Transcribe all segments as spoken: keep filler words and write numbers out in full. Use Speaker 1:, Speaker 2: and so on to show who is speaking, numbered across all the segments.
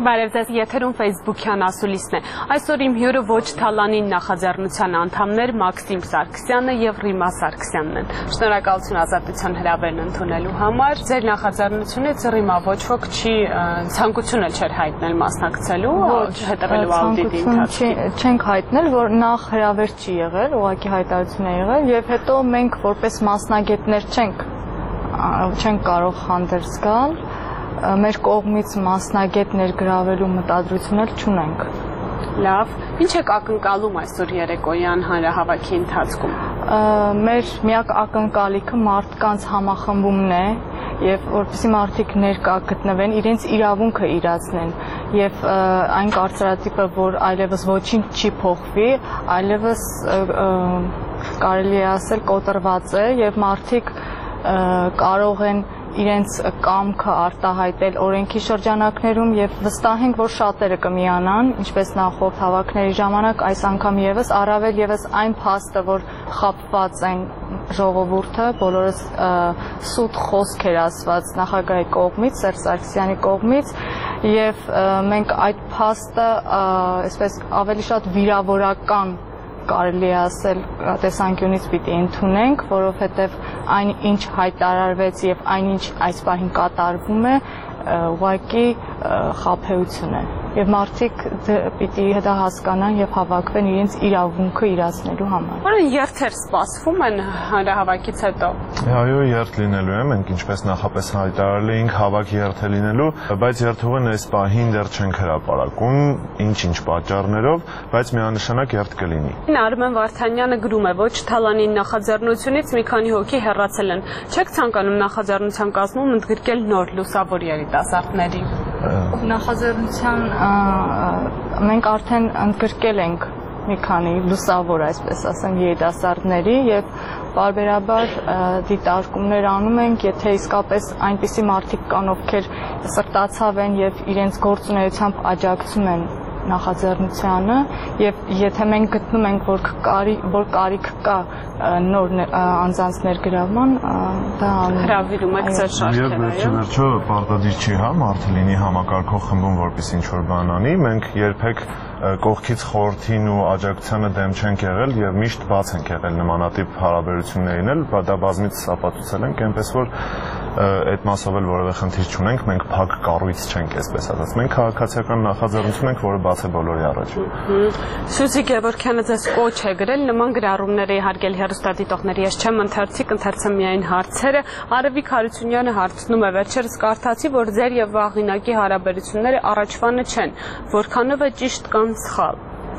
Speaker 1: Բարև ձեզ, եթերում Facebook-յան ասուլիսն է։ Այսօր իմ հյուրը ոչ թալանին նախաձեռնության անդամներ Մաքսիմ Սարգսյանը եւ Ռիմա Սարգսյանն են։ Շնորհակալություն ազատության հրավերն ընդունելու համար։ Ձեր նախաձեռնությունից Ռիմա ոչ ոք չի ցանկություն էլ չէր հայտնել մասնակցելու, հետևելու աուդիտի ընթացքում։
Speaker 2: Չենք հայտնել, որ նախ հրավեր չի եղել, ուղղակի հայտարարություն է եղել եւ հետո մենք որպես մասնագետներ չենք չենք կարող հանդերձ գալ։ Մեր կողմից մասնագետ ներգրավելու մտադրություն էլ չունենք։
Speaker 1: Լավ, ինչ եք ակնկալում այսօր երեկոյան հանրահավաքի ընթացքում։
Speaker 2: Մեր միակ ակնկալիքը մարդկանց համախմբումն է եւ որպեսզի մարդիկ ներկա գտնվեն, իրենց իրավունքը իրացնեն եւ այն կարծրատիպը, որ այլևս ոչինչ չի փոխվի, այլևս կարելի է ասել կոտրված է եւ մարդիկ կարող են իրենց կամքը արտահայտել օրենքի շրջանակներում եւ վստահ ենք, որ շատերը կմիանան, ինչպես նախորդ հավաքների ժամանակ, այս անգամ եւս առավել եւս այն փաստը, որ խաբված են ժողովուրդը, բոլորս սուտ խոսք էր ասված նախագահի կողմից, Սերժ Սարգսյանի կողմից եւ մենք այդ փաստը այսպես ավելի շատ վիրավորական կարելի է ասել տեսանկյունից պիտի ընդունենք, որովհետև այն ինչ հայտարարվեց եւ այն ինչ այս պահին կատարվում է, ուղղակի խաբեություն է եւ մարդիկ պիտի դա հասկանան եւ հավաքվեն իրենց իրավունքը իրացնելու համար։
Speaker 1: Որը երթեր սպասվում են հանրահավաքից հետո։
Speaker 3: Այո, երթ լինելու է, մենք ինչպես նախապես հայտարարել էինք, հավաք երթ է լինելու, բայց երթուղին այս պահին դեռ չենք հրապարակում, ինչ-ինչ պատճառներով, բայց միանշանակ երթ կլինի։
Speaker 1: Արմեն Վարդանյանը գրում է, ոչ թալանի նախաձեռնությունից մի քանի հոգի հեռացել են։ Չեք ցանկանում նախաձեռնության կազմում ընդգրկել նոր լուսավոր երիտասարդների։
Speaker 2: Նախաձեռնության մենք արդեն ընդգրկել ենք մի քանի լուսավոր, այսպես ասեմ, երիտասարդների եւ բարբերաբար դիտարկումներ անում ենք, եթե իսկապես այնպիսի մարդիկ կան, ովքեր սրտացավ են եւ իրենց գործունեությամբ աջակցում են նախաձեռնությանը եւ եթե մենք գտնում ենք, որ կարի որ կարիք կա նոր անձանց ներգրավման, դա
Speaker 1: հրավիրում եք ձեր շարքերը։
Speaker 3: Եվ վերջը պարտադիր չի, հա, մարդը լինի համակարգող խմբում, որպես ինչ որ բան անի, մենք երբեք կողքից խորհրդին ու աջակցությանը դեմ չենք եղել եւ միշտ բաց ենք եղել նմանատիպ հարաբերություններին էլ, դա բազմից ապացուցել ենք, այնպես որ այդ մասով էլ որևէ խնդիր չունենք, մենք փակ կառույց չենք, այսպես ասած։ Մենք քաղաքացիական նախաձեռնություն ենք, որը բաց է բոլորի առաջ։
Speaker 1: Սյուզի Գևորգյանը ձեզ կոչ է գրել նման գրառումներ է հարգել հեռուստադիտողների, ես չեմ ընթերցիկ, ընթերցեմ միայն հարցերը։ Արևիկ Հարությունյանը հարցնում է, վերջերս կարդացի, որ ձեր եւ Վաղինակի հարաբերությունները առաջվանը չեն, որքանով է ճիշտ կամ սխալ։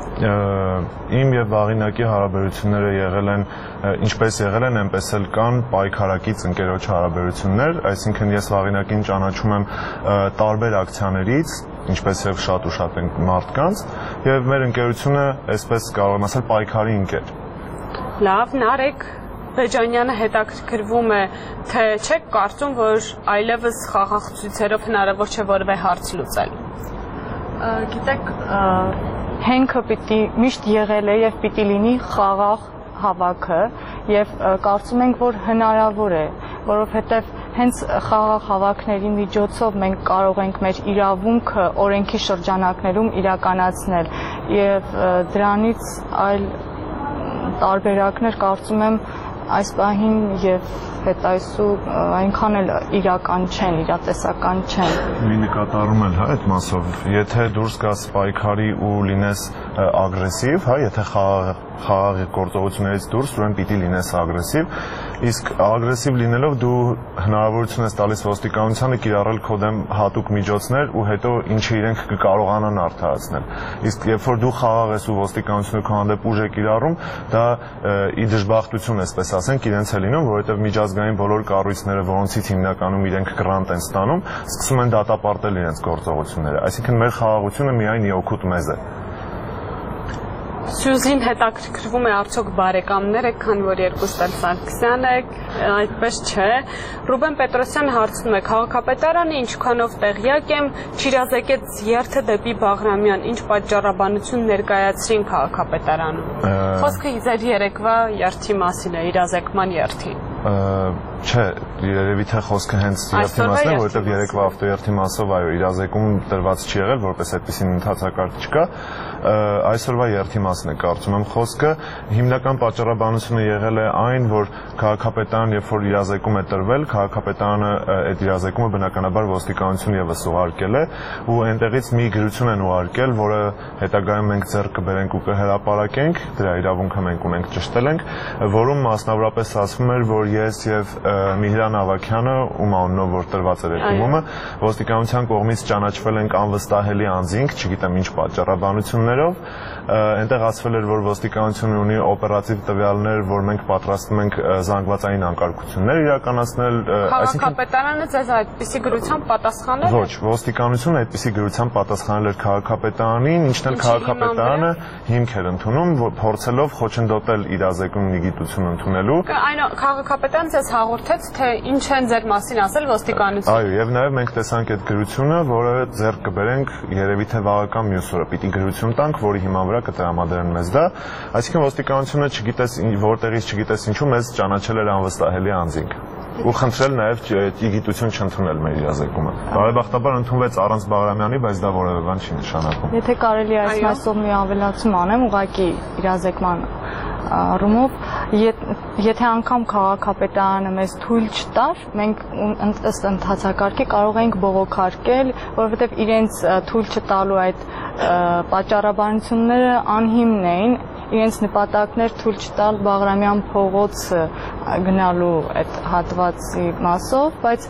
Speaker 3: Իմ եւ Վաղինակի հարաբերությունները եղել են ինչպես եղել են, այնպես էլ կան պայքարակից ընկերոջ հարաբերություններ, այսինքն ես Վաղինակին ճանաչում եմ տարբեր ակցիաներից, ինչպես եւ շատ ու շատ են մարդկանց, եւ մեր ընկերությունը, այսպես կարող եմ ասել, պայքարի ընկեր։
Speaker 1: Լավ, Նարեկ Բեջանյանը հետաքրքրվում է, թե չեք կարծում, որ այլևս խաղաղ ցույցերով հնարավոր չէ որևէ հարց լուծել։
Speaker 2: Գիտեք, հենքը պիտի միշտ եղել է եւ պիտի լինի խաղաղ հավաքը եւ կարծում ենք, որ հնարավոր է, որովհետեւ հենց խաղաղ հավաքների միջոցով մենք կարող ենք մեր իրավունքը օրենքի շրջանակներում իրականացնել եւ դրանից այլ տարբերակներ կարծում եմ այս պահին եւ հետայսու այնքան էլ իրական չեն, իրատեսական չեն։
Speaker 3: Մի նկատառում էլ, հա, այդ մասով, եթե դուրս գաս պայքարի ու լինես ագրեսիվ, հա, եթե խաղաղ գործողություններից դուրս, ուրեմն պիտի լինես ագրեսիվ, իսկ ագրեսիվ լինելով դու հնարավորություն ես տալիս ոստիկանությանը կիրառել քո դեմ հատուկ միջոցներ ու հետո ինչը իրենք կկարողանան արդարացնել։ Իսկ երբ որ դու խաղաղ ես ու ոստիկանությունը քո հանդեպ ուժ է կիրառում, դա ի դժբախտություն, այսպես ասենք, իրենց է լինում, որովհետև միջազգային բոլոր կառույցները, որոնցից հիմնականում իրենք գրանտ են ստանում, սկսում են դատապարտել իրենց գործողությունները։ Այսինքն մեր խաղաղությունը միայն իօգուտ մեզ է։
Speaker 1: Սյուզին հետաքրքրվում է արդյոք բարեկամներ եք, քանի որ երկուստ էլ Սարգսյան եք, այդպես չէ։ Ռուբեն Պետրոսյանը հարցնում է, քաղաքապետարանը ինչքանով տեղյակ եմ, չիրազեկեց երթը դեպի Բաղրամյան, ինչ պատճառաբանություն ներկայացրին քաղաքապետարանում։ Խոսքը ձեր երեկվա երթի մասին է, իրազեկման երթի։
Speaker 3: Չէ, երևի թե խոսքը հենց երթի մասն է, որովհետև երեկվա ավտոերթի մասով այո, իրազեկում տրված չի եղել, որպես այդպեսին ընթացակարգ չկա, այսօրվա երթի մասն է կարծում եմ խոսքը, հիմնական պատճառաբանությունը եղել է այն, որ քաղաքապետարան երբ որ իրազեկում է տրվել, քաղաքապետարանը այդ իրազեկումը բնականաբար ոստիկանություն եւս ուղարկել է ու այնտեղից մի գրություն են ուղարկել, որը հետագայում մենք ձեռք կբերենք ու կհրապարակենք, դրա իրավունքը մենք ունենք, ճշտել ենք, որում մասնավորապես ասվում էր, որ ես եւ Միհրան Ավագյանը, ում անունով որ տրված էր այդ դիմումը, ոստիկանության կողմից ճանաչվել ենք անվստահելի անձինք, չգիտեմ ինչ պատճառաբանություններով, այնտեղ ասվել էր, որ ոստիկանությունը ունի օպերատիվ տվյալներ, որ մենք պատրաստվում ենք զանգվածային անկարգություններ իրականացնել,
Speaker 1: Քաղաքապետարանը ձեզ այդպիսի գրությամբ պատասխանել է։
Speaker 3: Ոչ, ոստիկանությունը այդպիսի գրությամբ պատասխանել էր քաղաքապետարանին, ինչն էլ քաղաքապետարանը հիմք էր ընդունում, փորձելով խոչընդոտել իրազեկումի գիտություն ընդունելու։
Speaker 1: Այն քաղաքապետարանը ձեզ հաղորդեց, թե ինչ են ձեր մասին ասել ոստիկանությունը։
Speaker 3: Այո, եւ նաեւ մենք տեսանք այդ գրությունը, որը ձեռք կբերենք երևի թե վաղական մյուս օրը պիտի գրություն տանք, որի հիման վրա կտրամադրեն մեզ դա, այսինքն ոստիկանությունը չգիտես որտեղից չգիտես ինչու մեզ ճանաչել էր անվստահելի անձինք ու խնդրել նաև գիտություն չընդունել մեր իրազեկումը։ Բարեբախտաբար ընդունվեց առանց Բաղրամյանի, բայց դա որևէ բան չի նշանակում։
Speaker 2: Եթե կարելի է այս մասով մի ավելացում անեմ, ուղղակի իրազեկման առումով, եթե անգամ քաղաքապետարանը մեզ թույլ չտար, մենք ըստ ընթացակարգի կարող ենք բողոքարկել, որովհետև իրենց թույլ չտալու այդ պատճառաբանությունները անհիմն էին, իրենց նպատակներ թույլ չտալ Բաղրամյան փողոցը գնալու այդ հատվածի մասով, բայց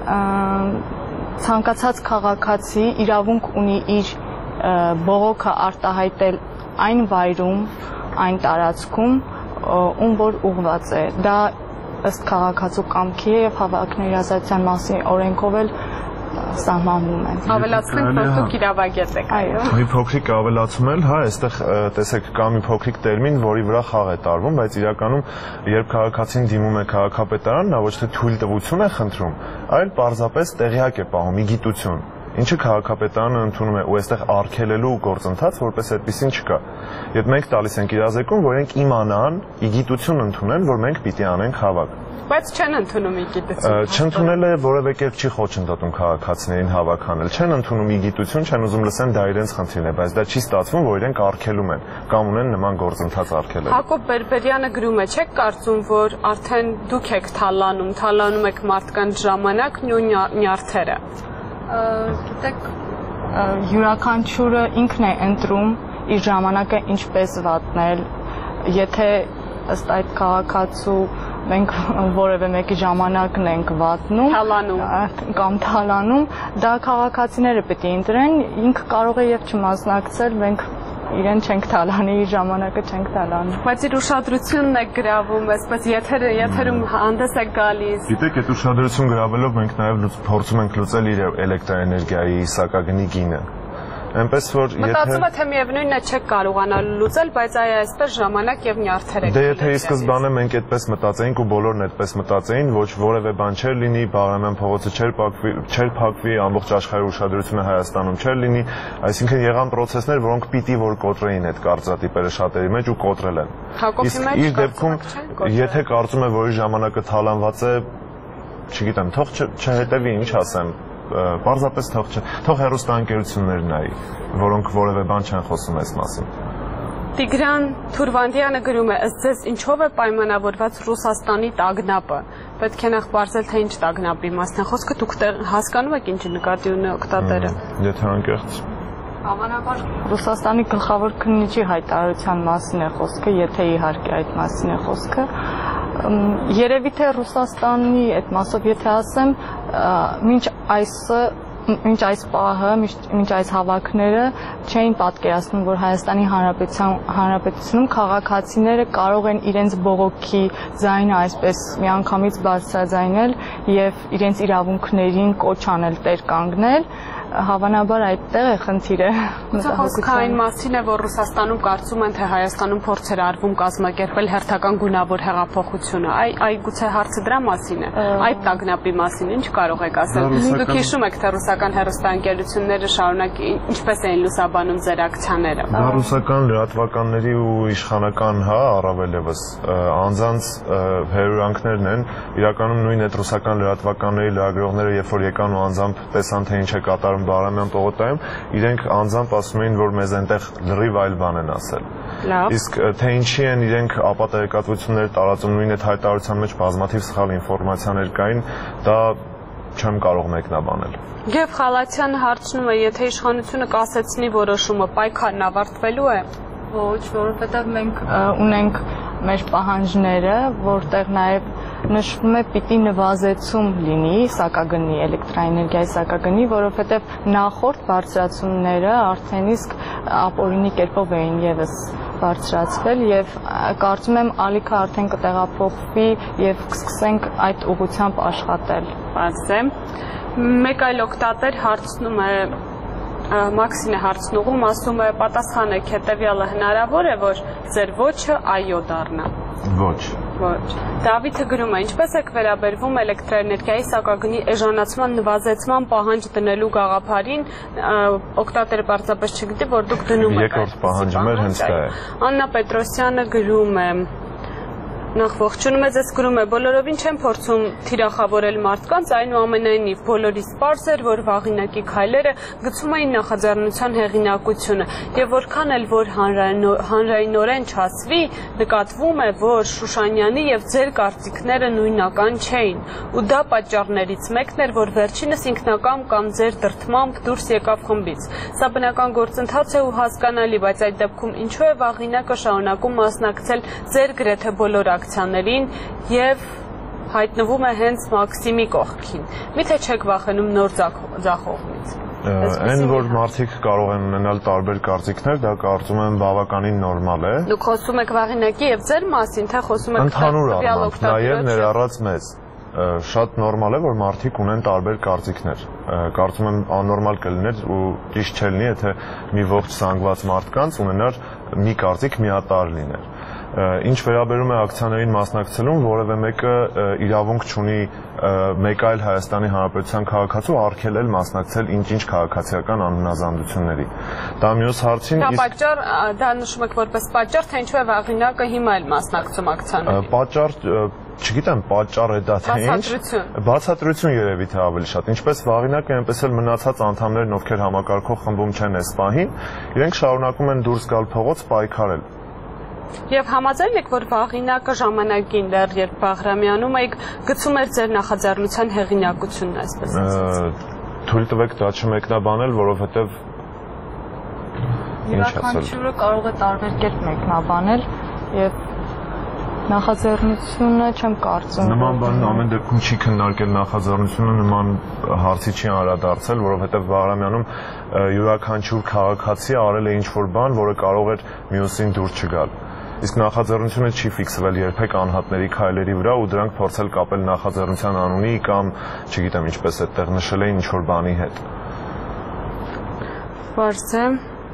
Speaker 2: ցանկացած քաղաքացի իրավունք ունի իր բողոքը արտահայտել այն վայրում, այն տարածքում, ում որ ուղղված է։ Դա ըստ քաղաքացու կամքի է եւ հավաքների ազատության մասին օրենքով էլ սահմանվում է։
Speaker 1: Ավելացնենք, որ դուք իրավագետ եք, այո։
Speaker 3: Մի փոքրիկ ավելացում էլ, հա, այստեղ տեսեք կա մի փոքրիկ տերմին, որի վրա խաղ է տարվում, բայց իրականում երբ քաղաքացին դիմում է քաղաքապետարան, նա ոչ թե թույլտվություն է խնդրում, այլ պարզապես տեղյակ է պահում, մի գիտություն, ինչը քաղաքապետարանը ընդունում է ու այստեղ արգելելու գործընթաց, որպես այդպեսին չկա։ Եվ մենք տալիս ենք իրազեկում, որ իրենք իմանան, իգիտություն ընդունեն, որ մենք պիտի անենք հավաք։
Speaker 1: Բայց չեն ընդունում իգիտություն։
Speaker 3: Չընդունելը որևէ կերպ չի խոչընդոտում քաղաքացիներին հավաք անել։ Չեն ընդունում իգիտություն, չեն ուզում լսեն դա իրենց խնդիրն է, բայց դա չի ստացվում, որ իրենք արգելում են կամ ունեն նման գործընթաց արգելել։
Speaker 1: Հակոբ Բերբերյանը գրում է, չեք կարծում, որ արդեն դուք եք թալանում, թալանում եք մարդկանց ժամանակն ու նյարդերը։
Speaker 2: Գիտեք, յուրաքանչյուրը ինքն է ընտրում իր ժամանակը ինչպես վատնել, եթե ըստ այդ քաղաքացու մենք որևէ մեկի ժամանակն ենք վատնում կամ թալանում, դա քաղաքացիները պետք է ընտրեն, ինքը կարող է եւ չմասնակցել, մենք իրեն չենք թալանի, իր ժամանակը չենք թալանի։
Speaker 1: Բայց իր ուշադրությունն է գրավում, այսպես եթերը, եթերում հանդես է գալիս։
Speaker 3: Գիտեք, այդ ուշադրություն գրավելով մենք նաև փորձում ենք լուծել իր էլեկտրաէներգիայի սակագնի գինը։ Այնպես որ եթե
Speaker 1: մտածում եմ թե միևնույնն է չեք կարողանալ լուծել, բայց այ այսպես ժամանակ եւ նյարդեր եք։
Speaker 3: Դե եթե ի սկզբանե մենք այդպես մտածեինք ու բոլորն այդպես մտածեին, ոչ որևէ բան չէր լինի, Բաղրամյան փողոցը չէր փակվի, չէր փակվի, ամբողջ աշխարհի ուշադրությունը Հայաստանում չէր լինի, այսինքն եղան process-ներ, որոնք պիտի որ կոտրեին այդ կարծրատիպերը շատերի մեջ ու կոտրել են։ Իսկ իր դեպքում եթե կարծում է, որ իր ժամանակը թալանված է, չգիտեմ, թող չհետևի, ինչ ասեմ, պարզապես թող թող հեռուստաընկերություններ նայի, որոնք որևէ բան չեն խոսում այս մասին։
Speaker 1: Տիգրան Թուրվանդյանը գրում է, ըստ ձեզ ինչով է պայմանավորված Ռուսաստանի տագնապը։ Պետք է նախ բարձել, թե ինչ տագնապի մասն է խոսքը, դուք հասկանում եք ինչ նկատի ունի օգտատերը։
Speaker 3: Եթե անկեղծ։
Speaker 2: Հավանաբար Ռուսաստանի գլխավոր քննիչի հայտարարության մասին է խոսքը, եթե իհարկե այդ մասին է խոսքը։ Երևի թե Ռուսաստանի այդ մասով եթե ասեմ, մինչ այսը մինչ այս պահը, մինչ այս հավաքները չէին պատկերացնում, որ Հայաստանի Հանրապետությունում քաղաքացիները կարող են իրենց բողոքի ձայնը այսպես միանգամից բարձրաձայնել եւ իրենց իրավունքներին կոչ անել, տեր կանգնել, հավանաբար այդտեղ է խնդիրը։
Speaker 1: Խոսքը այն մասին է, որ Ռուսաստանում կարծում են, թե Հայաստանում փորձեր արվում կազմակերպել հերթական գունավոր հեղափոխությունը։ Այ այ գուցե հարցը դրա մասին է։ Այդ տագնապի մասին ինչ կարող եք ասել։ Դուք հիշում եք, թե ռուսական հեռուստաընկերությունները շարունակ ինչպես էին լուսաբանում անվանում ձեր ակցիաները։
Speaker 3: Դա ռուսական լրատվականների ու իշխանական, հա, առավել եւս անձանց հերորանքներն են, իրականում նույն այդ ռուսական լրատվականների լրագրողները, երբ որ եկան ու անձամբ տեսան թե ինչ է կատարում Բաղրամյան պողոտայում, իրենք անձամբ ասում էին, որ մեզ այնտեղ լրիվ այլ բան են ասել։ Իսկ թե ինչի են իրենք ապատեգատվություններ տարածում, նույն այդ հայտարարության մեջ բազմաթիվ սխալ ինֆորմացիաներ կային, դա չեմ կարող մեկնաբանել։
Speaker 1: Եվ Խալաթյանը հարցնում է, եթե իշխանությունը կասեցնի որոշումը, պայքարն ավարտվելու է։
Speaker 2: Ոչ, որովհետև մենք ունենք մեր պահանջները, որտեղ նաև նշվում է պիտի նվազեցում լինի սակագնի, էլեկտրաէներգիայի սակագնի, որովհետև նախորդ բարձրացումները արդեն իսկ ապօրինի կերպով էին եւս բարձրացվել եւ կարծում եմ ալիքը արդեն կտեղափոխվի եւ կսկսենք այդ ուղղությամբ աշխատել։
Speaker 1: Բացեմ, մեկ այլ օգտատեր հարցնում է Մաքսին է հարցնողում, ասում է պատասխանեք հետևյալը հնարավոր է, որ ձեր ոչը այո դառնա։
Speaker 3: Ոչ։
Speaker 1: Ոչ։ Դավիթը գրում է, ինչպես եք վերաբերվում էլեկտրաէներգիայի սակագնի էժանացման նվազեցման պահանջ դնելու գաղափարին, օգտատերը պարզապես չգիտի, որ դուք դնում եք։
Speaker 3: Երկրորդ պահանջը մեր հենց դա է։
Speaker 1: Աննա Պետրոսյանը գրում է. Նախ ողջունում է, ձեզ գրում է, բոլորովին չեմ փորձում թիրախավորել մարդկանց, այնուամենայնիվ բոլորիս պարզ էր, որ վաղինակի քայլերը գցում էին նախաձեռնության հեղինակությունը, եւ որքան էլ որ հանրայնորեն չասվի, նկատվում է, որ Շուշանյանի եւ ձեր կարծիքները նույնական չէին, ու դա պատճառներից մեկն էր, որ վերջինս ինքնակամ կամ ձեր դրդմամբ դուրս եկավ խմբից։ Սա բնական գործընթաց է ու հասկանալի, բայց այդ դեպքում ինչու է վաղինակը շարունակում մասնակցել ձեր գրեթե բոլոր ակցիաներին եւ հայտնվում է հենց Մաքսիմի կողքին։ Միթե չեք վախենում նոր ձախողումից։
Speaker 3: Այն որ մարդիկ կարող են ունենալ տարբեր կարծիքներ, դա կարծում եմ բավականին նորմալ է։
Speaker 1: Դուք խոսում եք վաղինակի եւ ձեր մասին, թե խոսում եք
Speaker 3: ընդհանուր առմամբ, նաեւ ներառած մեզ։ Շատ նորմալ է, որ մարդիկ ունեն տարբեր կարծիքներ։ Կարծում եմ աննորմալ կլիներ ու ճիշտ չլինի, եթե մի ողջ զանգված մարդկանց ունենար մի կարծիք միատարր լիներ։ Ինչ վերաբերում է ակցիաներին մասնակցելուն, որևէ մեկը իրավունք չունի մեկ այլ Հայաստանի Հանրապետության քաղաքացու արգելել մասնակցել ինչ-ինչ քաղաքացիական անհնազանդությունների։ Դա մյուս հարցին
Speaker 1: Դա պատճառ, դա նշում եք որպես պատճառ, թե ինչու է վաղինակը հիմա էլ մասնակցում ակցիաներին։
Speaker 3: Պատճառ, չգիտեմ, պատճառ է դա թե ինչ։ Բացատրություն երևի թե ավելի շատ։ Ինչպես վաղինակը, այնպես էլ մնացած անդամներն, ովքեր համակարգող խմբում չեն այս պահին, իրենք շարունակում են դուրս գալ փողոց պայքարել։
Speaker 1: Եվ համաձայն եք, որ վաղինակը ժամանակին դեռ երբ Բաղրամյանում եք գցում էր ձեր նախաձեռնության հեղինակությունն, այսպես ասած։
Speaker 3: Թույլ տվեք դա չմեկնաբանել, որովհետև ինչ ասել։
Speaker 2: Յուրաքանչյուրը կարող է տարբեր կերպ մեկնաբանել եւ նախաձեռնությունը չեմ կարծում։
Speaker 3: Նման բան ամեն դեպքում չի քննարկել նախաձեռնությունը, նման հարցի չի անդրադարձել, որովհետև Բաղրամյանում յուրաքանչյուր քաղաքացի արել է ինչ-որ բան, որը կարող էր մյուսին դուրս չգալ։ Իսկ նախաձեռնությունը չի ֆիքսվել երբեք անհատների քայլերի վրա ու դրանք փորձել կապել նախաձեռնության անունի կամ, չգիտեմ, ինչպես այդտեղ նշել էին ինչ-որ բանի հետ։
Speaker 1: Պարզ է։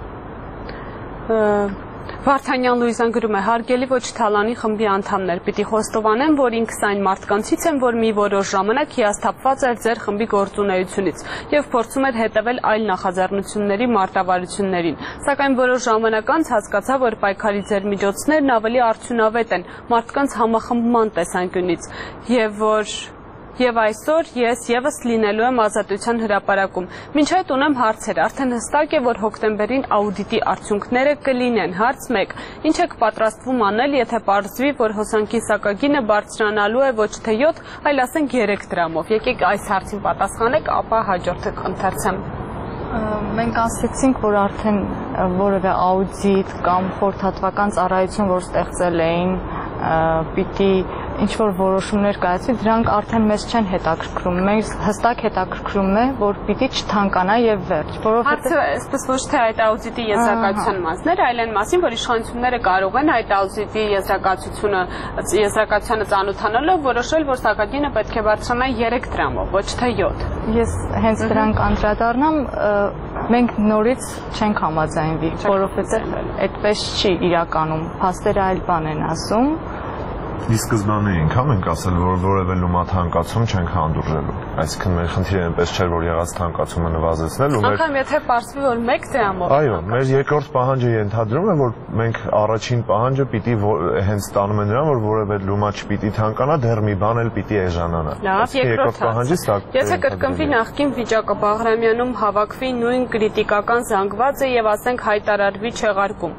Speaker 1: Վարդանյան Լուիզան գրում է, հարգելի ոչ թալանի խմբի անդամներ, պիտի խոստովանեմ, որ ինքս այն մարդկանցից եմ, որ մի որոշ ժամանակ հիասթափված էր ձեր խմբի գործունեությունից եւ փորձում էր հետևել այլ նախաձեռնությունների մարտավարություններին։ Սակայն որոշ ժամանակ անց հասկացա, որ պայքարի ձեր միջոցներն ավելի արդյունավետ են մարդկանց համախմբման տեսանկյունից եւ որ Եվ այսօր ես եւս լինելու եմ Ազատության հրապարակում։ Մինչ այդ ունեմ հարցեր, արդեն հստակ է, որ հոկտեմբերին աուդիտի արդյունքները կլինեն։ Հարց մեկ. Ինչ եք պատրաստվում անել, եթե պարզվի, որ հոսանքի սակագինը բարձրանալու է ոչ թե յոթ, այլ ասենք երեք դրամով։ Եկեք այս հարցին պատասխանեք, ապա հաջորդը կընթերցեմ։
Speaker 2: Մենք ասացինք, որ արդեն որևէ աուդիտ կամ խորհրդատվական ծառայություն, որ ստեղծել էին, պիտի ինչ-որ որոշումներ կայացվի, դրանք արդեն մեզ չեն հետաքրքրում։ Մեզ հստակ հետաքրքրում է, որ պիտի չթանկանա եւ վերջ,
Speaker 1: որովհետեւ Հարցը այսպես ոչ թե այդ աուդիտի եզրակացության մասները, այլ այն մասին, որ իշխանությունները կարող են այդ աուդիտի եզրակացությունը եզրակացությանը ծանոթանալով որոշել, որ սակագինը պետք է բարձրանա երեք դրամով, ոչ թե յոթ։
Speaker 2: Ես հենց դրանք անդրադառնամ, մենք նորից չենք համաձայնվի, որովհետեւ այդպես չի իրականում, փաստերը այլ բան են ասում։
Speaker 3: Ի սկզբանե էինք հա մենք ասել, որ որևէ լումա թանկացում չենք հանդուրժելու։ Այսինքն մեր խնդիրը այնպես չէր, որ եղած թանկացումը նվազեցնել ու մեր
Speaker 1: Անկամ եթե պարզվի, որ մեկ դրամով։
Speaker 3: Այո, մեր երկրորդ պահանջը ենթադրում է, որ մենք առաջին պահանջը պիտի հենց տանում են նրան, որ որևէ լումա չպիտի թանկանա, դեռ մի բան էլ պիտի էժանանա։
Speaker 1: Լավ, երկրորդ պահանջը սա։ Եթե կրկնվի նախկին վիճակը Բաղրամյանում հավաքվի նույն կրիտիկական զանգվածը եւ ասենք հայտարարվի չեղարկում։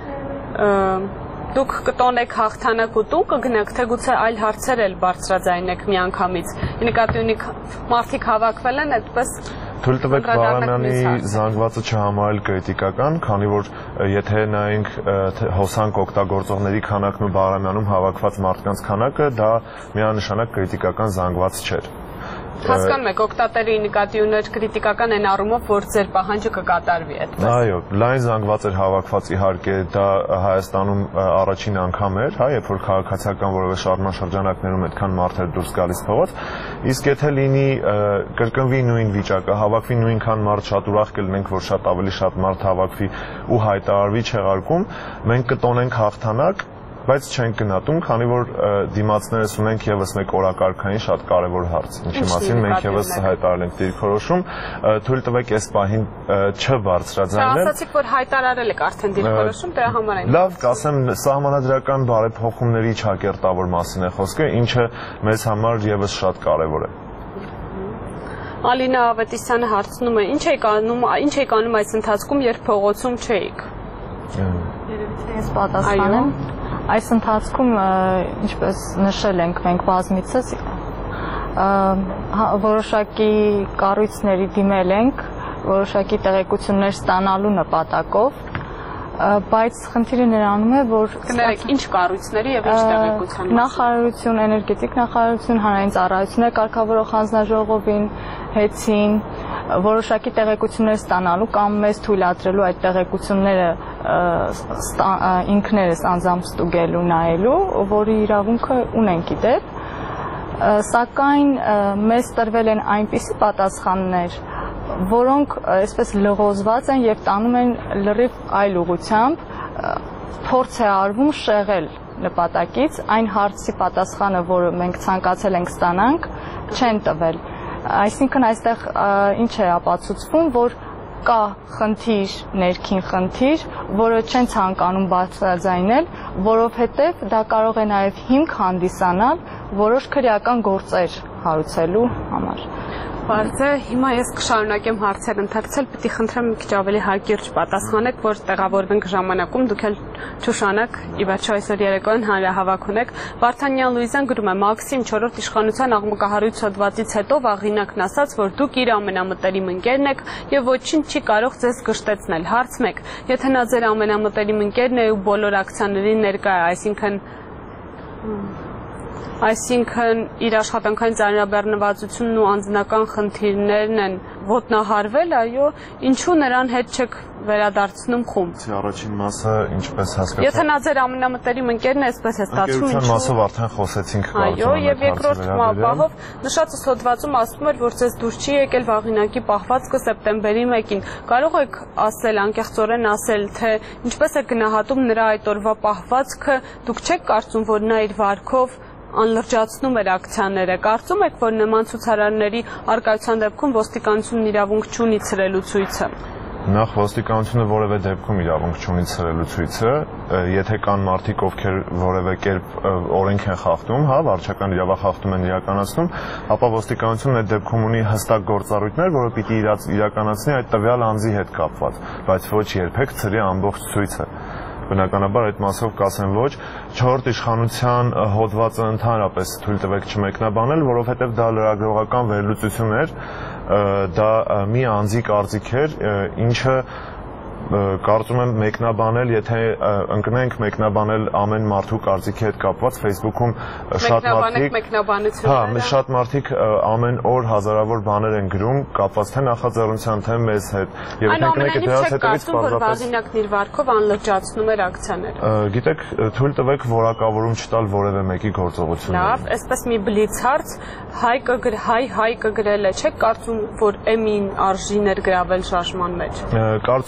Speaker 1: Դուք կտոնեք հաղթանակ ու տուն կգնաք, թե գուցե այլ հարցեր էլ բարձրաձայնեք միանգամից։ Նկատի ունի մարդիկ հավաքվել են այդպես։
Speaker 3: Թույլ տվեք Բաղրամյանի զանգվածը չհամարել կրիտիկական, քանի որ եթե նայենք հոսանք օգտագործողների քանակն ու Բաղրամյանում հավաքված մարդկանց քանակը, դա միանշանակ կրիտիկական զանգված չէր։
Speaker 1: Հասկանում եք, օգտատերի նկատի ուներ կրիտիկական այն առումով, որ ձեր պահանջը կկատարվի այդպես։
Speaker 3: Այո, լայն զանգված էր հավաքված, իհարկե դա Հայաստանում առաջին անգամ էր, հա, երբ որ քաղաքացիական որևէ շարժումաշրջանակներում այդքան մարդ էր դուրս գալիս փողոց, իսկ եթե լինի կրկնվի նույն վիճակը, հավաքվի նույնքան մարդ, շատ ուրախ կլինենք, որ շատ ավելի շատ մարդ հավաքվի ու հայտարարվի չեղարկում, մենք կտոնենք հաղթանակ, բայց չենք գնահատում, քանի որ դիմացներս ունենք եւս մեկ օրակարգային շատ կարեւոր հարց, ինչի մասին մենք եւս հայտարարել ենք դիրքորոշում, թույլ տվեք այս պահին չբարձրաձայնել։
Speaker 1: Ասացիք, որ հայտարարել եք արդեն դիրքորոշում, դրա համար այն։
Speaker 3: Լավ, կասեմ, սահմանադրական բարեփոխումների չակերտավոր մասին է խոսքը, ինչը մեզ համար եւս շատ կարեւոր է։
Speaker 1: Ալինա Ավետիսյանը հարցնում է. Ինչ եք անում, ինչ եք անում այս ընթացքում, երբ փողոցում չէիք։
Speaker 2: Երևի թե ես պատասխանեմ։ Այս ընթացքում, ինչպես նշել ենք մենք բազմիցս, որոշակի կառույցների դիմել ենք, որոշակի տեղեկություններ ստանալու նպատակով, բայց խնդիրը նրանում է, որ
Speaker 1: կներեք ինչ կառույցների եւ ինչ տեղեկության
Speaker 2: նախարարություն, էներգետիկ նախարարություն, հանրային ծառայություններ կարգավորող հանձնաժողովին, հեծին որոշակի տեղեկություններ ստանալու կամ մեզ թույլատրելու այդ տեղեկությունները ինքներս անձամբ ստուգելու, նայելու, որի իրավունքը ունենք իդեպ, սակայն մեզ տրվել են այնպիսի պատասխաններ, որոնք այսպես լղոզված են եւ տանում են լրիվ այլ ուղղությամբ, փորձ է արվում շեղել նպատակից, այն հարցի պատասխանը, որը մենք ցանկացել ենք ստանանք, չեն տվել։ Այսինքն այստեղ ինչ է ապացուցվում, որ կա խնդիր, ներքին խնդիր, որը չեն ցանկանում բարձրաձայնել, որովհետև դա կարող է նաև հիմք հանդիսանալ որոշ քրեական գործեր հարուցելու համար։
Speaker 1: Բարձ է, հիմա ես կշարունակեմ հարցեր ընթերցել, պիտի խնդրեմ մի քիչ ավելի հակիրճ պատասխանեք, որ տեղավորվենք ժամանակում, դուք էլ չուշանաք, ի վերջո այսօր երեկոյան հանրահավաք ունեք։ Վարդանյան Լուիզան գրում է. Մաքսիմ չորրորդ իշխանության աղմկահարույց հոդվածից հետո Վաղինակն ասաց, որ դուք իր ամենամտերիմ ընկերն եք եւ ոչինչ չի կարող ձեզ կշտեցնել։ Հարց մեկ. եթե նա ձեր ամենամտերիմ ընկերն է ու բոլոր ակցիաներին ներկա է, այսինքն Այսինքն իր աշխատանքային ծանրաբեռնվածությունն ու անձնական խնդիրներն են ոտնահարվել, այո, ինչու նրան հետ չեք վերադարձնում խումբ։
Speaker 3: Առաջին մասը ինչպես հասկացա։
Speaker 1: Եթե նա ձեր ամենամտերիմ ընկերն է, այսպես է ստացվում,
Speaker 3: ինչու։ Ընկերության մասով արդեն խոսեցինք
Speaker 1: կարծում եմ։ Այո, եւ երկրորդ բահով նշածս հոդվածում ասվում էր, որ ձեզ դուր չի եկել Վաղինակի պահվածքը սեպտեմբերի մեկին։ Կարող եք ասել, անկեղծորեն ասել, թե ինչպես է գնահատում նրա այդ օրվա պահվածքը, դուք չեք կարծում, որ նա իր վարքով անլրջացնում էր ակցիաները։ Կարծում եք, որ նման ցուցարարների արկայության դեպքում ոստիկանությունն իրավունք չունի ցրելու ցույցը։
Speaker 3: Նախ ոստիկանությունը որևէ դեպքում իրավունք չունի ցրելու ցույցը, եթե կան մարդիկ, ովքեր որևէ կերպ օրենք են խախտում, հա, վարչական իրավախախտում են իրականացնում, ապա ոստիկանությունն այդ դեպքում ունի հստակ գործառույթներ, որը պիտի իրականացնի այդ տվյալ անձի հետ կապված, բայց ոչ երբեք ցրի ամբողջ ցույցը։ Բնականաբար այդ մասով կասեմ ոչ, չորրորդ իշխանության հոդվածը ընդհանրապես թույլ տվեք չմեկնաբանել, որովհետև դա լրագրողական վերլուծություն էր, դա մի անձի կարծիք էր, ինչը կարծում եմ մեկնաբանել, եթե ընկնենք մեկնաբանել ամեն մարդու կարծիքի հետ կապված Facebook-ում շատ մարդիկ, հա, շատ մարդիկ ամեն օր հազարավոր բաներ են գրում կապված թե նախաձեռնության, թե մեզ հետ, եւ եթե ընկնենք դրանց հետևից պարզապես
Speaker 1: Վաղինակն իր վարքով անլրջացնում էր ակցիաները։
Speaker 3: Գիտեք, թույլ տվեք որակավորում չտալ որևէ մեկի գործողություններին։
Speaker 1: Լավ, այսպես մի բլից հարց, հայ կգր, հայ հայ կգրել է, չեք կարծում, որ էմին արժի ներգրավել շարժման մեջ։
Speaker 3: Կարծում եմ շատ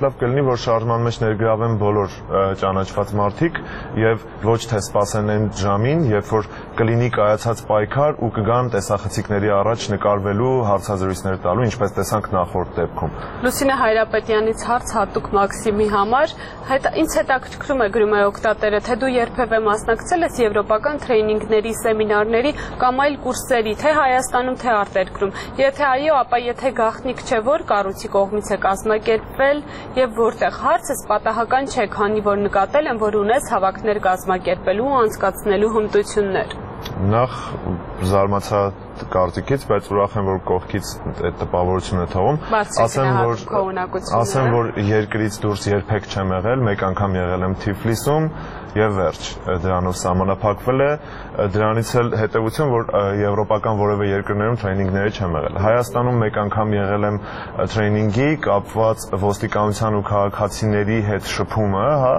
Speaker 3: լավ կլինի, որ շարժման մեջ ներգրավեն բոլոր ճանաչված մարդիկ եւ ոչ թե սպասեն այն ժամին, երբ որ կլինի կայացած պայքար ու կգան տեսախցիկների առաջ նկարվելու, հարցազրույցներ տալու, ինչպես տեսանք նախորդ դեպքում։
Speaker 1: Լուսինե Հայրապետյանից հարց հատուկ Մաքսիմի համար, ինձ հետաքրքրում է գրում է օգտատերը, թե դու երբևէ մասնակցել ես եվրոպական տրեյնինգների, սեմինարների կամ այլ կուրսերի, թե Հայաստանում, թե արտերկրում։ Եթե այո, ապա եթե գաղտնիք չէ, որ կառույցի կողմից է կազմակերպվել եւ որտեղ հարցս պատահական չէ, քանի որ նկատել եմ, որ ունես հավաքներ կազմակերպելու ու անցկացնելու հմտություններ։
Speaker 3: Նախ զարմացա կարծիքից, բայց ուրախ եմ, որ կողքից այդ տպավորությունը թողում։ Ասեմ, որ ասեմ, որ երկրից դուրս երբեք չեմ եղել, մեկ անգամ եղել եմ Թիֆլիսում եւ վերջ, դրանով սահմանափակվել է, դրանից էլ հետեւություն, որ եվրոպական որևէ երկրներում տրեյնինգների չեմ եղել։ Հայաստանում մեկ անգամ եղել եմ տրեյնինգի կապված ոստիկանության ու քաղաքացիների հետ շփումը, հա,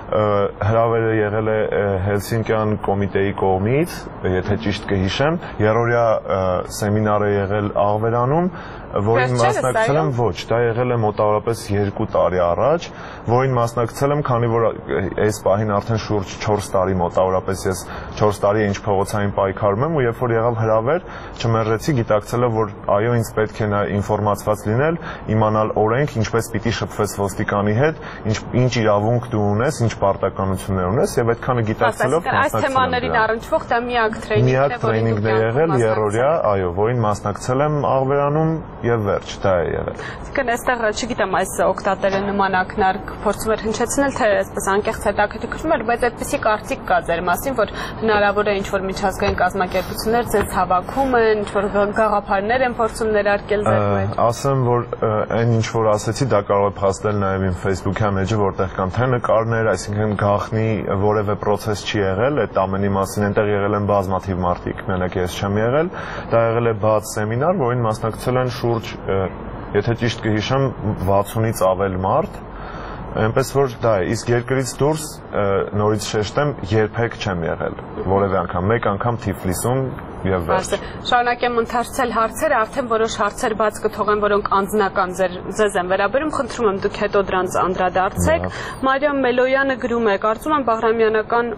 Speaker 3: հրավերը եղել է Հելսինկյան կոմիտեի կողմից, եթե ճիշտ կհիշեմ, երրորդյա սեմինար է եղել Աղվերանում, որին մասնակցել եմ, ոչ, դա եղել է մոտավորապես երկու տարի առաջ, որին մասնակցել եմ, քանի որ այս պահին արդեն շուրջ չորս տարի մոտավորապես ես չորս տարի ինչ փողոցային պայքարում եմ ու երբ որ եղավ հրավեր, չմերժեցի, գիտակցելով, որ այո, ինձ պետք է նա ինֆորմացված լինել, իմանալ օրենք, ինչպես պիտի շփվես ոստիկանի հետ, ինչ ինչ իրավունք դու ունես, ինչ պարտականություններ ունես եւ այդքանը գիտակցելով
Speaker 1: այս թեմաներին առնչվող դա միակ տրեյնինգն է,
Speaker 3: միակ տրեյնինգն է եղել երրորդյա, այո, որին մասնակցել եմ Աղվերանում եւ վերջ, դա է եղել։
Speaker 1: Իսկն այստեղ չգիտեմ, այս օգտատերը նման ակնարկ փորձում էր հնչեցնել, թե այսպես անկեղծ հետաքրքրում էր, բայց այդպեսի կարծիք կա ձեր մասին, որ հնարավոր է ինչ-որ միջազգային կազմակերպություններ ձեզ հավաքում են, ինչ-որ գաղափարներ են փորձում ներարկել ձեր մեջ։
Speaker 3: Ասեմ, որ այն ինչ որ ասեցի, դա կարող է փաստել նաեւ իմ Facebook-յան էջը, որտեղ կան թե նկարներ, այսինքն գաղտնի որևէ process չի եղել, այդ ամենի մասին այնտեղ եղել են բազմաթիվ մարդիկ, մենակ ես չեմ եղել, դա եղել է բաց սեմինար, որին մասնակցել են շուրջ, եթե ճիշտ կհիշեմ, վաթսունից ավել մարդ, այնպես որ դա է, իսկ երկրից դուրս նորից շեշտեմ, երբեք չեմ եղել, որևէ անգամ, մեկ անգամ Թիֆլիսում եւ վերջ։
Speaker 1: Շարունակեմ ընթերցել հարցերը, արդեն որոշ հարցեր բաց կթողեմ, որոնք անձնական ձեզ են վերաբերում, խնդրում եմ դուք հետո դրանց անդրադարձեք։ Մարիամ Մելոյանը գրում է, կարծում եմ Բաղրամյանական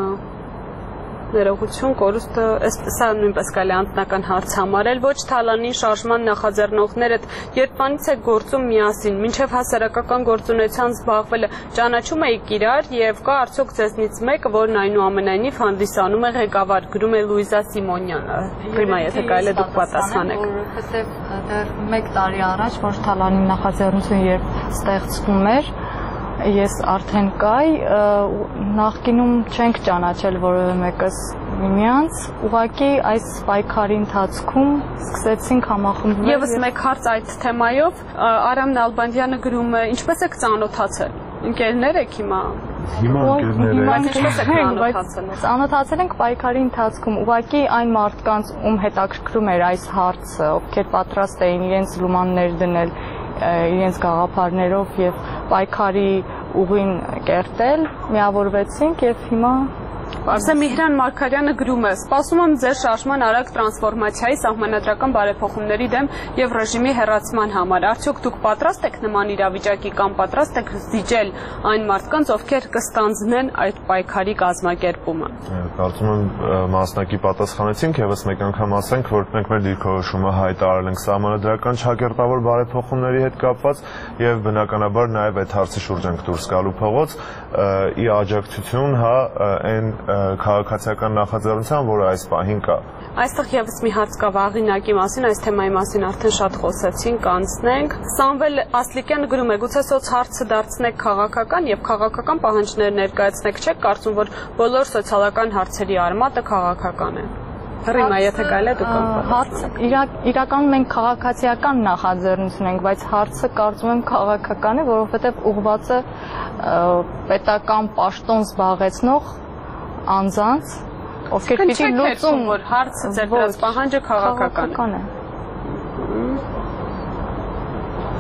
Speaker 1: ներողություն, կորուստը, սա նույնպես կարելի է անձնական հարց համարել, ոչ Թալանի շարժման նախաձեռնողները երբանից է գործում միասին, մինչև հասարակական գործունեության զբաղվելը ճանաչում եք իրար եւ կա արդյոք ձեզնից մեկը, որն այնուամենայնիվ հանդիսանում է ղեկավար, գրում է Լուիզա Սիմոնյանը։ Պրիմա, եթե կարելի է դուք պատասխանեք։
Speaker 2: Որովհետեւ դեռ մեկ տարի առաջ, որ Թալանի նախաձեռնությունը երբ ստեղծվում էր, ես արդեն կայ, նախկինում չենք ճանաչել որևէ մեկս միմյանց, ուղղակի այս պայքարի ընթացքում սկսեցինք համախմբվել։
Speaker 1: Եվս մեկ հարց այդ թեմայով, Արամ Նալբանդյանը գրում է, ինչպես եք ծանոթացել։ Ընկերներ եք հիմա։
Speaker 3: Հիմա ընկերներ
Speaker 2: ենք, ծանոթացել ենք պայքարի ընթացքում, ուղղակի այն մարդկանց, ում հետաքրքրում էր այս հարցը, ովքեր պատրաստ էին իրենց լումաններ դնել իրենց գաղափարներով եւ պայքարի ուղին կերտել, միավորվեցինք եւ հիմա
Speaker 1: Արսե Միհրան Մարգարյանը գրում է. «Սպասում եմ ձեր շարժման արագ տրանսֆորմացիայի, սահմանադրական բարեփոխումների դեմ եւ ռեժիմի հեռացման համար։ Արդյոք դուք պատրաստ եք նման իրավիճակի կամ պատրաստ եք զիջել այն մարդկանց, ովքեր կստանձնեն այդ պայքարի կազմակերպումը»։
Speaker 3: Կարծում եմ մասնակի պատասխանեցինք, եւս մեկ անգամ ասենք, որ մենք մեր դիրքորոշումը հայտարարել ենք սահմանադրական չակերտավոր բարեփոխումների հետ կապված եւ բնականաբար նաեւ այդ հարցի շուրջ ենք դուրս գալու փողոց ի աջակցություն, հա, այն քաղաքացիական նախաձեռնության, որը այս պահին կա։
Speaker 1: Այստեղ եւս մի հարց կա վաղինակի մասին, այս թեմայի մասին արդեն շատ խոսեցինք, անցնենք։ Սամվել Ասլիկյանը գրում է. «Գուցե սոց հարցը դարձնեք քաղաքական եւ քաղաքական պահանջներ ներկայացնեք, չեք կարծում, որ բոլոր սոցիալական հարցերի արմատը քաղաքական է»։ Ռիմա, եթե կարելի է դուք
Speaker 2: հարցը իրականում մենք քաղաքացիական նախաձեռնություն ենք, բայց հարցը կարծում եմ քաղաքական է, որովհետեւ ուղղված է պետական պաշտոն զբաղեցնող անձանց, ովքեր պիտի լուծում,
Speaker 1: որ հարցը ձեր դրած պահանջը քաղաքական է։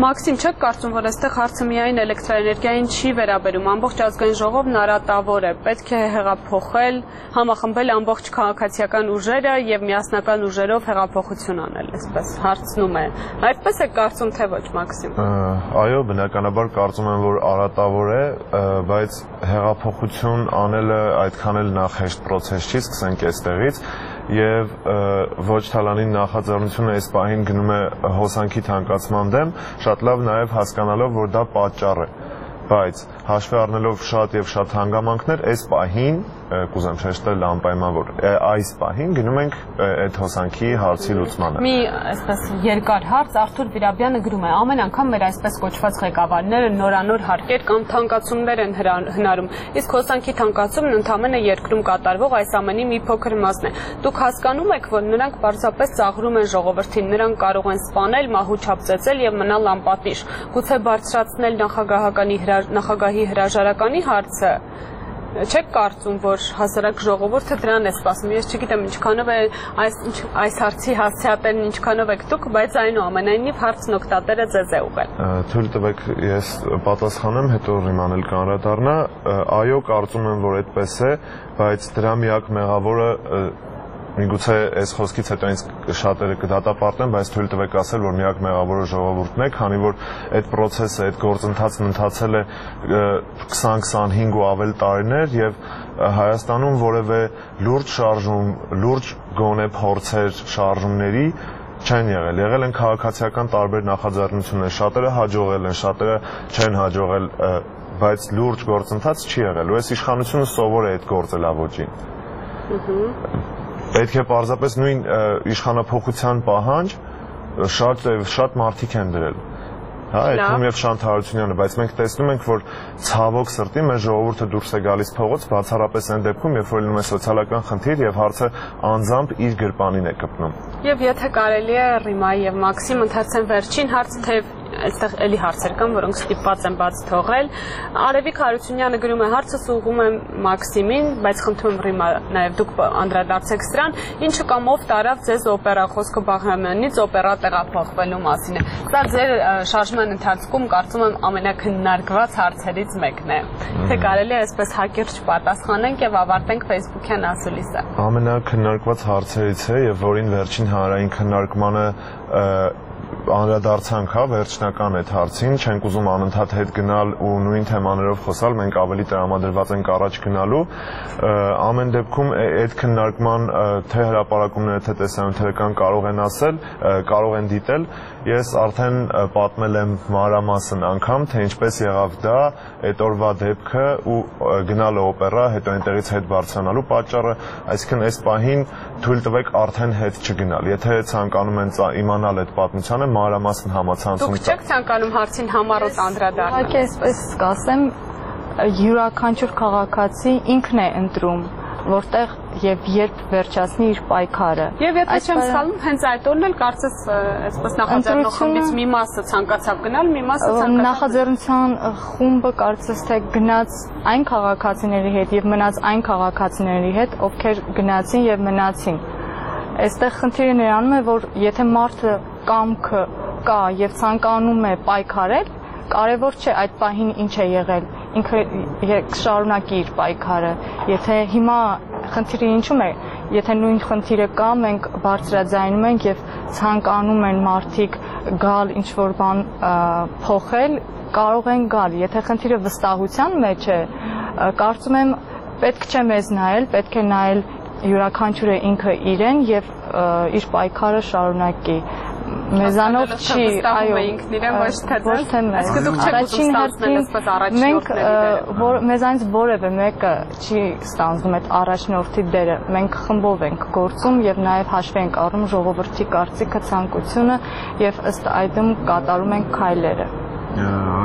Speaker 1: Մաքսիմ, չեք կարծում, որ այստեղ հարցը միայն էլեկտրաէներգիային չի վերաբերում, ամբողջ ազգային ժողովն արատավոր է, պետք է հեղափոխել, համախմբել ամբողջ քաղաքացիական ուժերը եւ միասնական ուժերով հեղափոխություն անել, այսպես հարցնում է։ Այդպես է կարծում, թե ոչ, Մաքսիմ։
Speaker 3: Այո, բնականաբար կարծում եմ, որ արատավոր է, բայց հեղափոխություն անելը այդքան էլ նախ հեշտ process չի, սկսենք այստեղից եւ ոչ Թալանին նախաձեռնությունը այս պահին գնում է հոսանքի թանկացման դեմ, շատ լավ նաեւ հասկանալով, որ դա պատճառ է, բայց հաշվի առնելով շատ եւ շատ հանգամանքներ, այս պահին կուզեմ շեշտել անպայման, որ այս պահին գնում ենք այդ հոսանքի հարցի լուծմանը։
Speaker 1: Մի այսպես երկար հարց Արթուր Վիրաբյանը գրում է. ամեն անգամ մեր այսպես կոչված ղեկավարները նորանոր հարկեր կամ թանկացումներ են հնարում, իսկ հոսանքի թանկացումն ընդամենը երկրում կատարվող այս ամենի մի փոքր մասն է։ Դուք հասկանում եք, որ նրանք պարզապես ծաղրում են ժողովրդին, նրանք կարող են սպանել, մահու չափ ծեծել եւ մնալ անպատիժ։ Գուցե բարձրացնել նախագահականի նախագահի հրաժարականի հարցը։ Չեք կարծում, որ հասարակ ժողովուրդը դրան է սպասում։ Ես չգիտեմ ինչքանով է այս այս հարցի հասցեատերն ինչքանով եք դուք, բայց այնուամենայնիվ հարցն օգտատերը ձեզ է ուղղել։
Speaker 3: Թույլ տվեք ես պատասխանեմ, հետո Ռիման էլ կանրադառնա։ Այո, կարծում եմ, որ այդպես է, բայց դրա միակ մեղավորը Միգուցե այս խոսքից հետո ինձ շատերը կդատապարտեն, բայց թույլ տվեք ասել, որ միակ մեղավորը ժողովուրդն է, քանի որ այդ process-ը, այդ գործընթացն ընթացել է քսան-քսանհինգ ու ավել տարիներ եւ Հայաստանում որևէ լուրջ շարժում, լուրջ գոնե փորձեր շարժումների չեն եղել։ Եղել են քաղաքացիական տարբեր նախաձեռնություններ, շատերը հաջողել են, շատերը չեն հաջողել, բայց լուրջ գործընթաց չի եղել։ Ու այս իշխանությունը սովոր է այդ գործելավոճին։ Պետք է պարզապես նույն իշխանափոխության պահանջ շատ շատ մարդիկ են դրել։ Հա, այդում եւ Շանթ Հարությունյանը, բայց մենք տեսնում ենք, որ ցավոք սրտի մեր ժողովուրդը դուրս է գալիս փողոց, բացառապես այն դեպքում, երբ որ լինում է սոցիալական խնդիր եւ հարցը անձամբ իր գրպանին է կպնում։
Speaker 1: Եվ եթե կարելի է Ռիմայի եւ Մաքսիմ ընթերցեն վերջին հարցը, թե այստեղ էլի հարցեր կան, որոնք ստիպված են բաց թողել։ Արևիկ Հարությունյանը գրում է. հարցս ուղղում եմ Մաքսիմին, բայց խնդրում եմ Ռիմա, նաև դուք անդրադարձեք սրան, ինչը կամ ով տարավ ձեզ օպերա, խոսքը Բաղրամյանից օպերա տեղափոխվելու մասին է։ Դա ձեր շարժման ընթացքում կարծում եմ ամենակննարկված հարցերից մեկն է։ Թե կարելի է այսպես հակիրճ պատասխանենք եւ ավարտենք Facebook-յան ասուլիսը։
Speaker 3: Ամենակննարկված հարցերից է եւ որին վերջին հանրային քննարկմանը անդրադարձանք, հա, վերջնական այդ հարցին, չենք ուզում անընդհատ հետ գնալ ու նույն թեմաներով խոսալ, մենք ավելի տրամադրված ենք առաջ գնալու։ Ամեն դեպքում այդ քննարկման թե հրապարակումները, թե տեսանյութերական կարող են ասել, կարող են դիտել։ Ես արդեն պատմել եմ մանրամասն անգամ, թե ինչպես եղավ դա, այդ օրվա դեպքը ու գնալը օպերա, հետո այնտեղից հետ բարձրանալու պատճառը, այսինքն այս պահին թույլ տվեք արդեն հետ չգնալ։ Եթե ցանկանում են իմանալ այդ պատմությունը, մանրամասն համացանցում։
Speaker 1: Դուք չեք ցանկանում հարցին համառոտ անդրադառնալ։
Speaker 2: Ուղղակի այսպես կասեմ, յուրաքանչյուր քաղաքացի ինքն է ընտրում, որտեղ եւ երբ վերջացնի իր պայքարը։
Speaker 1: Եվ եթե չեմ սխալվում, հենց այդ օրն էլ կարծես այսպես նախաձեռնող խմբից մի մասը ցանկացավ գնալ, մի մասը ցանկացավ։
Speaker 2: Նախաձեռնության խումբը կարծես թե գնաց այն քաղաքացիների հետ եւ մնաց այն քաղաքացիների հետ, ովքեր գնացին եւ մնացին։ Այստեղ խնդիրը նրանում է, որ եթե մարդը կամքը կա եւ ցանկանում է պայքարել, կարևոր չէ այդ պահին ինչ է եղել, ինքը շարունակի իր պայքարը։ Եթե հիմա խնդիրը ինչու՞մ է, եթե նույն խնդիրը կա, մենք բարձրաձայնում ենք եւ ցանկանում են մարդիկ գալ ինչ-որ բան փոխել, կարող են գալ։ Եթե խնդիրը վստահության մեջ է, կարծում եմ պետք չէ մեզ նայել, պետք է նայել յուրաքանչյուրը ինքը իրեն եւ իր պայքարը շարունակի։ Մեզանով չի, այո,
Speaker 1: ինքն իրեն ոչ թե
Speaker 2: ոչ թե մեզ։
Speaker 1: Այսինքն դուք չեք ուզում ստանձնել այսպես առաջնորդների
Speaker 2: դերը։ Մեզանից որևէ մեկը չի ստանձնում այդ առաջնորդի դերը։ Մենք խմբով ենք գործում եւ նաեւ հաշվի ենք առնում ժողովրդի կարծիքը, ցանկությունը եւ ըստ այդմ կատարում ենք քայլերը։
Speaker 3: Այո,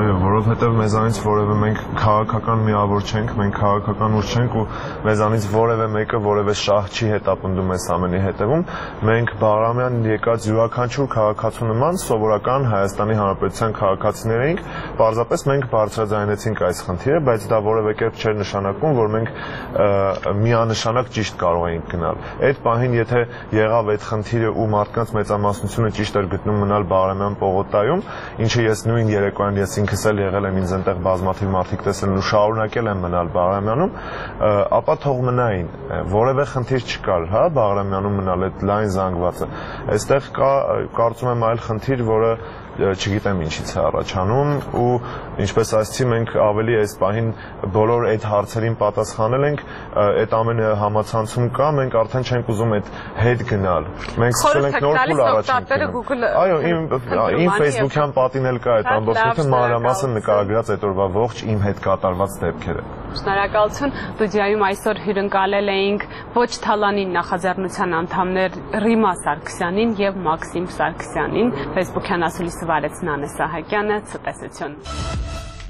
Speaker 3: Այո, որովհետև մեզանից որևէ մենք քաղաքական միավոր չենք, մենք քաղաքական ուժ չենք ու մեզանից որևէ մեկը որևէ շահ չի հետապնդում այս ամենի հետևում։ Մենք Բաղրամյան եկած յուրաքանչյուր քաղաքացու նման սովորական Հայաստանի Հանրապետության քաղաքացիներ էինք, պարզապես մենք բարձրաձայնեցինք այս խնդիրը, բայց դա որևէ կերպ չէր նշանակում, որ մենք միանշանակ ճիշտ կարող էինք գնալ։ Այդ պահին, եթե եղավ այդ խնդիրը ու մարդկանց մեծամասնությունը ճիշտ էր գտնում մնալ Բաղրամյան պողոտայում, ինչը ես նույն երեկոյան ես ինքս էլ եղել եմ, ինձ այնտեղ բազմաթիվ մարդիկ տեսել ու շարունակել եմ մնալ Բաղրամյանում, ապա թող մնային, որևէ խնդիր չկար, հա, Բաղրամյանում մնալ այդ լայն զանգվածը։ Այստեղ կա, կարծում եմ, այլ խնդիր, որը չգիտեմ ինչից է առաջանում ու ինչպես ասացի, մենք ավելի այս պահին բոլոր այդ հարցերին պատասխանել ենք, այդ ամենը համացանցում կա, մենք արդեն չենք ուզում այդ հետ գնալ։ Մենք սկսել ենք նոր փուլ առաջ։ Այո, իմ իմ Facebook-յան պատին էլ կա այդ ամբողջը մանրամասն նկարագրած այդ օրվա ողջ իմ հետ կատարված դեպքերը։
Speaker 1: Շնորհակալություն։ Ստուդիայում այսօր հյուրընկալել էինք Ոչ Թալանին նախաձեռնության անդամներ Ռիմա Սարգսյանին եւ Մաքսիմ Սարգսյանին։ Facebook-յան ասուլիսը վարեց Նանե Սահակյանը, ցտեսություն։